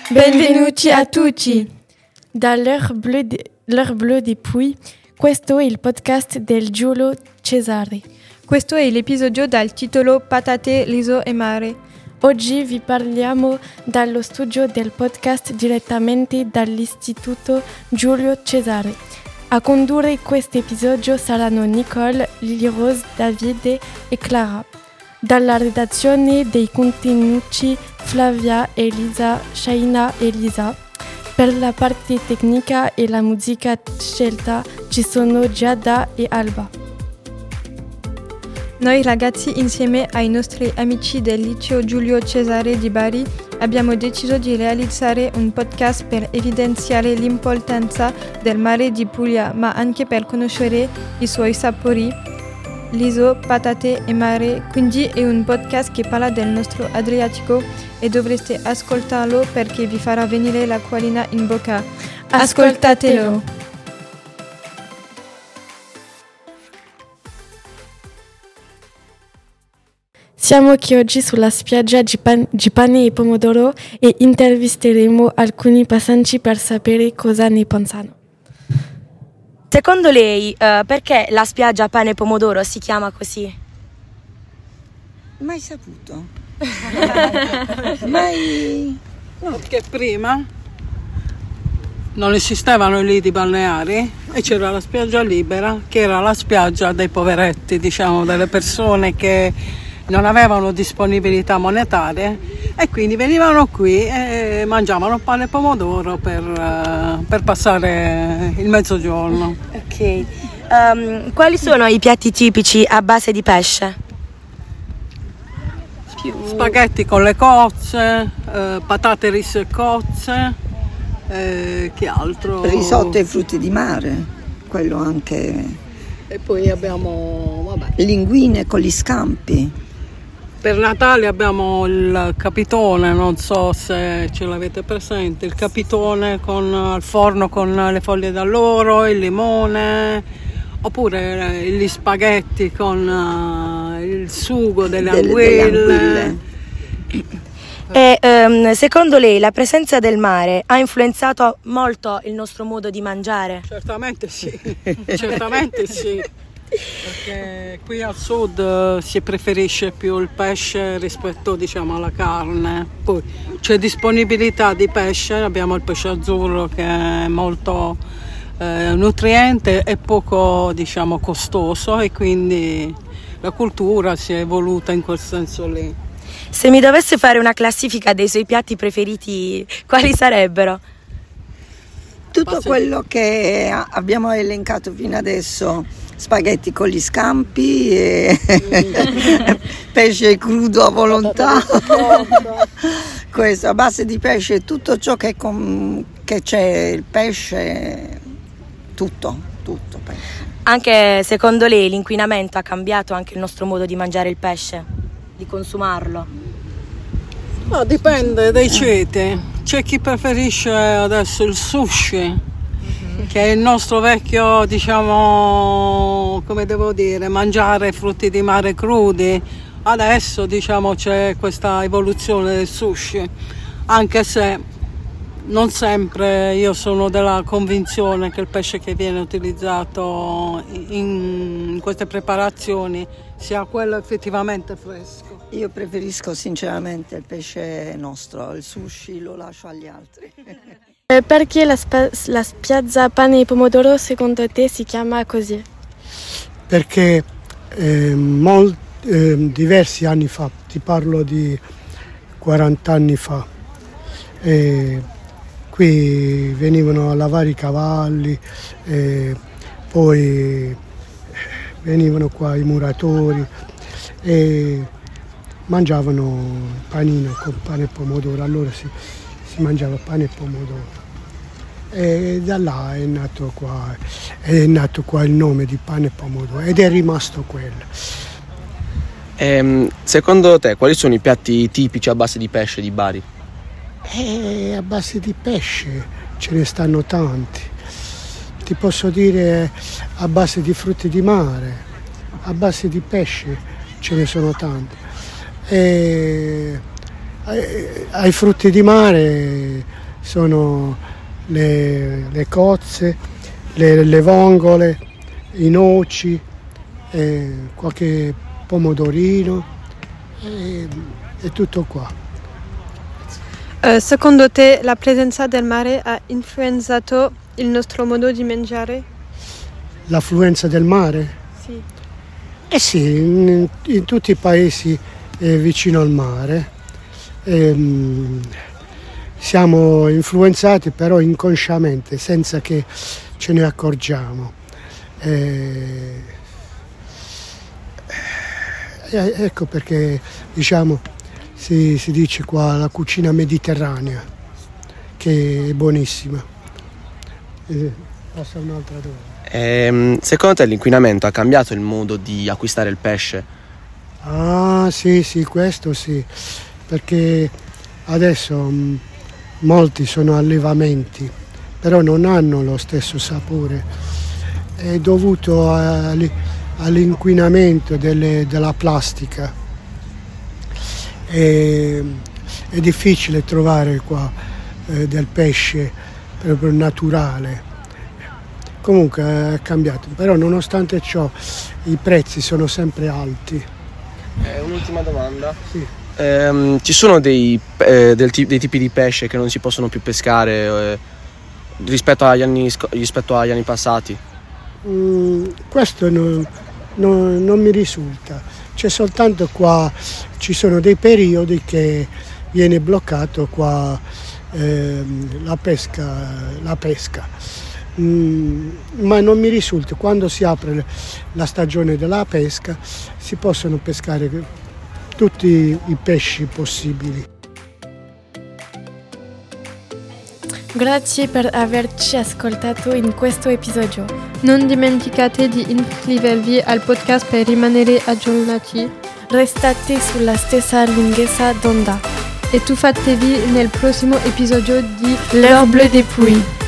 Benvenuti a tutti! Dall'Heure Bleue des Puy, questo è il podcast del Giulio Cesare. Questo è l'episodio dal titolo Patate, riso e mare. Oggi vi parliamo dallo studio del podcast direttamente dall'Istituto Giulio Cesare. A condurre questo episodio saranno Nicole, Lily Rose, Davide e Clara. Dalla redazione dei contenuti Flavia, Elisa, Shaina e Lisa. Per la parte tecnica e la musica scelta ci sono Giada e Alba. Noi ragazzi, insieme ai nostri amici del Liceo Giulio Cesare di Bari, abbiamo deciso di realizzare un podcast per evidenziare l'importanza del mare di Puglia, ma anche per conoscere i suoi sapori, riso, patate e mare. Quindi è un podcast che parla del nostro Adriatico e dovreste ascoltarlo perché vi farà venire l'acquolina in bocca. Ascoltatelo! Siamo qui oggi sulla spiaggia di Pane e Pomodoro e intervisteremo alcuni passanti per sapere cosa ne pensano. Secondo lei, perché la spiaggia Pane e Pomodoro si chiama così? Mai saputo. Mai... No. Perché prima non esistevano i lidi balneari e c'era la spiaggia libera, che era la spiaggia dei poveretti, diciamo, delle persone che non avevano disponibilità monetarie e quindi venivano qui e mangiavano pane e pomodoro per passare il mezzogiorno. Ok. Quali sono i piatti tipici a base di pesce? Spaghetti con le cozze, patate, riso e cozze, che altro? Risotto e frutti di mare, quello anche. E poi abbiamo linguine con gli scampi. Per Natale abbiamo il capitone, non so se ce l'avete presente, il capitone al forno con le foglie d'alloro, il limone, oppure gli spaghetti con il sugo delle anguille. E secondo lei la presenza del mare ha influenzato molto il nostro modo di mangiare? Certamente sì, certamente sì. Perché qui al sud si preferisce più il pesce rispetto, diciamo, alla carne. Poi c'è disponibilità di pesce, abbiamo il pesce azzurro che è molto nutriente e poco, diciamo, costoso, e quindi la cultura si è evoluta in quel senso lì. Se mi dovesse fare una classifica dei suoi piatti preferiti, quali sarebbero? Tutto quello che abbiamo elencato fino adesso. Spaghetti con gli scampi, e pesce crudo a volontà. Questo, a base di pesce, tutto ciò che c'è, il pesce, tutto pesce. Anche secondo lei l'inquinamento ha cambiato anche il nostro modo di mangiare il pesce, di consumarlo? No, dipende dai ceti. C'è chi preferisce adesso il sushi, che è il nostro vecchio, diciamo, come devo dire, mangiare frutti di mare crudi. Adesso, diciamo, c'è questa evoluzione del sushi, anche se non sempre io sono della convinzione che il pesce che viene utilizzato in queste preparazioni sia quello effettivamente fresco. Io preferisco sinceramente il pesce nostro, il sushi lo lascio agli altri. Perché la spiaggia Pane e Pomodoro secondo te si chiama così? Perché diversi anni fa, ti parlo di 40 anni fa, qui venivano a lavare i cavalli, poi venivano qua i muratori e mangiavano panino con pane e pomodoro, allora si mangiava pane e pomodoro. E da là è nato qua il nome di Pane e Pomodoro ed è rimasto quello. Secondo te quali sono i piatti tipici a base di pesce di Bari? A base di pesce ce ne stanno tanti. Ti posso dire a base di frutti di mare, a base di pesce ce ne sono tanti. Ai frutti di mare sono le cozze, le vongole, i noci, qualche pomodorino e tutto qua. Secondo te la presenza del mare ha influenzato il nostro modo di mangiare? L'affluenza del mare? Sì. Sì, in tutti i paesi vicino al mare siamo influenzati però inconsciamente, senza che ce ne accorgiamo. Ecco perché diciamo si dice qua la cucina mediterranea, che è buonissima. Passa un'altra domanda. Secondo te l'inquinamento ha cambiato il modo di acquistare il pesce? Ah sì, questo sì, perché adesso molti sono allevamenti, però non hanno lo stesso sapore. È dovuto all'inquinamento della plastica. È difficile trovare qua del pesce proprio naturale. Comunque è cambiato, però nonostante ciò i prezzi sono sempre alti. Un'ultima domanda. Sì. Ci sono dei tipi di pesce che non si possono più pescare rispetto agli anni passati? Questo non mi risulta. C'è soltanto qua, ci sono dei periodi che viene bloccato qua la pesca. Ma non mi risulta, quando si apre la stagione della pesca si possono pescare tutti i pesci possibili. Grazie per averci ascoltato in questo episodio. Non dimenticate di iscrivervi al podcast per rimanere aggiornati. Restate sulla stessa lunghezza d'onda. E tuffatevi nel prossimo episodio di L'heure bleue des Pouilles.